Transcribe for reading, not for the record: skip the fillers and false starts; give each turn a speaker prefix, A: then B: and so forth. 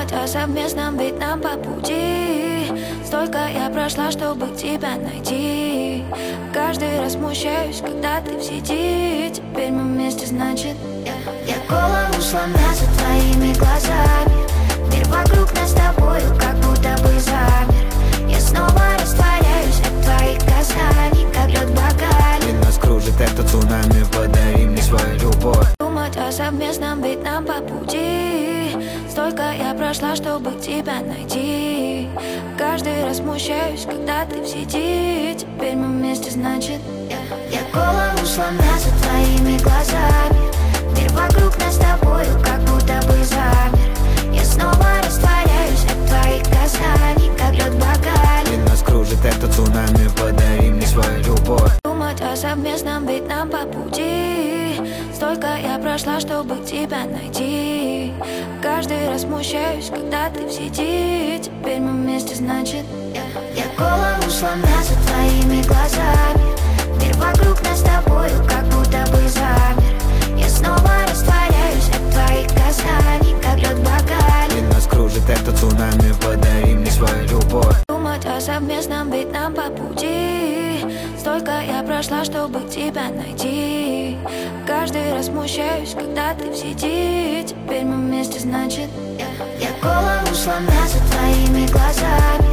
A: Думать о совместном, ведь нам по пути. Столько я прошла, чтобы тебя найти. Каждый раз смущаюсь, когда ты в сети. Теперь мы вместе, значит я голову сломя за твоими глазами. Мир вокруг нас с тобою как будто бы замер. Я снова растворяюсь от твоих касаний, как лед в бокале.
B: И нас кружит это цунами, подари мне свою любовь.
A: Думать о совместном, ведь нам по пути. Столько я прошла, чтобы тебя найти. Каждый раз смущаюсь, когда ты в сети. Теперь мы вместе, значит я голову сломя за твоими глазами. Мир вокруг нас с тобою как будто бы замер. Я снова растворяюсь от твоих касаний, как лед в бокале.
B: И нас кружит это цунами, подари мне свою любовь.
A: Думать о совместном, ведь нам по пути. Столько я прошла, чтобы тебя найти. Каждый раз смущаюсь, когда ты в сети. Теперь мы вместе, значит я голову сломя за твоими глазами. Мир вокруг нас с тобою как будто бы замер. Я снова растворяюсь от твоих касаний, как лед в бокале.
B: И нас кружит это цунами, подари мне свою любовь.
A: Думать о совместном, ведь нам по пути. Столько я прошла, чтобы тебя найти. Каждый раз смущаюсь, когда ты в сети. Теперь мы вместе, значит я голову сломя за твоими глазами.